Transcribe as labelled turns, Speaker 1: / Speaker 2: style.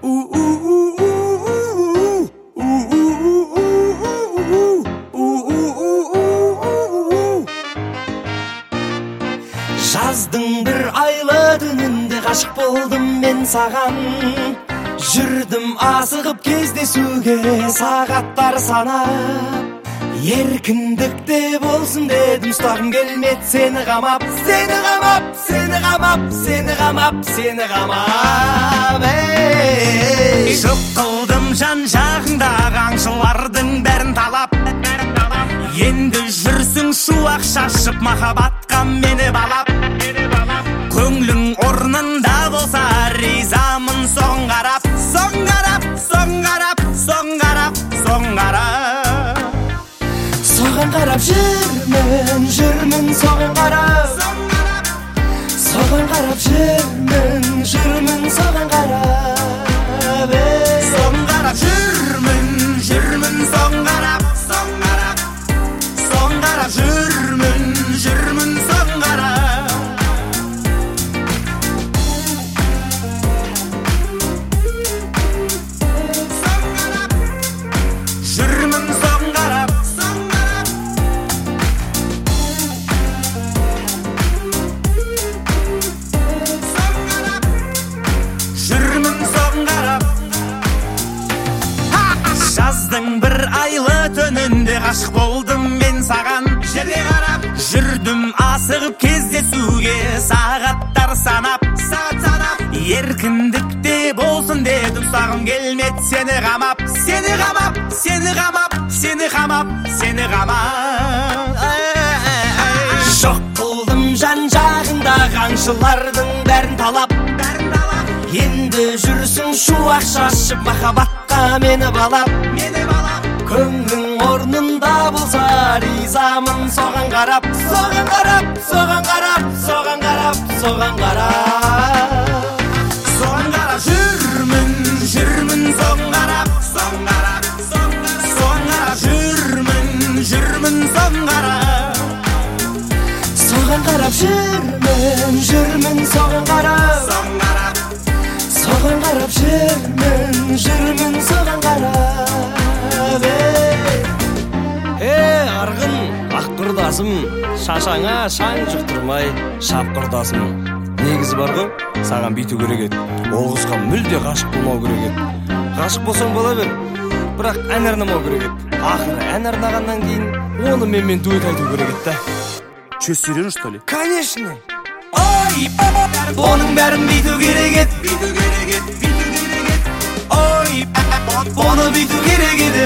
Speaker 1: Жаздың бір айлы түнінде ғашық болдым мен саған. Жүрдім асығып кездесуге сағаттар санап. Еркіндікте болсын дедім, ұстағым келмеді сені қамап. Сені қамап, сені қамап, сені қамап, сені қамап. Жоқ қылдым жан жағыңда аңшылардың бәрін талап. Енді жүрсің шуақ шашып махаббатқа мені балап. Көңлің орнында болса ризамын соң қарап. Соң қарап, соң қарап, соң қарап, соң қарап. Соған қарап жүрмін, жүрмін соған қарап. Соған қарап жүрмін, жүрмін соған қарап. Соған қарап жүрмін, жүрмін соң қарап. Соң қарап, соң қарап жүрмін, жүрмін соң қарап. Жаздың бір айлы түнінде ғашық болдым мен саған. Жерге қарап жүрдім асығып кездесуге сағаттар санап. Еркіндікте болсын дедім, ұстағым келмеді сені қамап. Сені қамап, сені қамап, сені қамап, сені қамап. Жоқ қылдым жан жағында аңшылардың бәрін талап. Енді жүрсің шуақ шашып махаббатқа мені балап. Көңлің орнында болса ризамын соған қарап. Соған қарап, соған қарап, соған қарап, соған қарап. Соған қарап жүрмін, жүрмін соған қарап. Соған қарап, соған қарап жүрмін, жүрмін соған қарап. Соған қарап жүрмін, жүрмін соған қарап. Соған қарап жүрмін, жүрмін соған қарап. Арғын, ақ құрдасым, шашаңа шаң жұқтырмай шап құрдасым. Негізі бар ғой, саған бүйту керек еді. Ол қызға мүлде ғашық болмау керек еді. Ғашық болсаң бола бер, бірақ ән арнамау керек еді. Ақыры ән арнағаннан кейін оны менімен дуэт айту керек еді.
Speaker 2: Че, серьезно, что ли?
Speaker 1: Конечно. Ой, оның бәрін бүйту керек еді. Ой, оны бүйту керек еді.